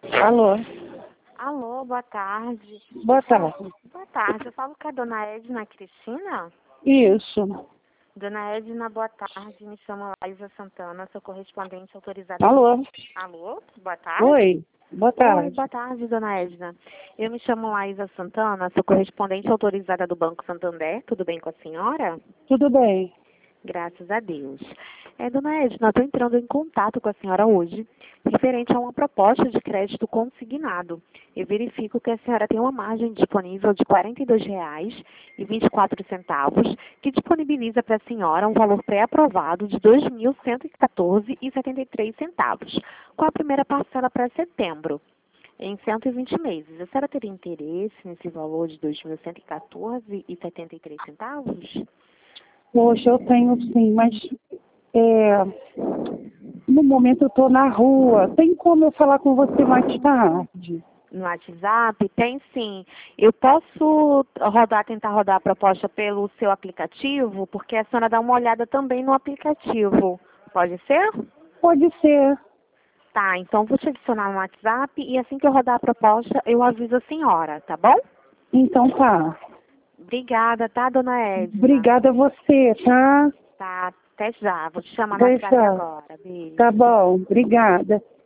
Alô? Alô, boa tarde. Boa tarde. Boa tarde, eu falo com a dona Edna Cristina. Isso. Dona Edna, boa tarde, me chamo Laísa Santana, sou correspondente autorizada. Alô? Alô, boa tarde. Oi, boa tarde. Oi, boa tarde, dona Edna. Eu me chamo Laísa Santana, sou correspondente autorizada do Banco Santander. Tudo bem com a senhora? Tudo bem? Graças a Deus. Dona Edna, eu estou entrando em contato com a senhora hoje, referente a uma proposta de crédito consignado. Eu verifico que a senhora tem uma margem disponível de R$ 42,24, que disponibiliza para a senhora um valor pré-aprovado de R$ 2.114,73, com a primeira parcela para setembro, em 120 meses. A senhora teria interesse nesse valor de R$ 2.114,73? Poxa, eu tenho sim, mas no momento eu estou na rua. Tem como eu falar com você mais tarde? No WhatsApp? Tem sim. Eu posso tentar rodar a proposta pelo seu aplicativo, porque a senhora dá uma olhada também no aplicativo. Pode ser? Pode ser. Tá, então vou te adicionar no WhatsApp e assim que eu rodar a proposta, eu aviso a senhora, tá bom? Então tá. Obrigada, tá, dona Edna? Obrigada a você, tá? Tá, até já. Vou te chamar no Até WhatsApp já. agora. Beijo. Tá bom, obrigada.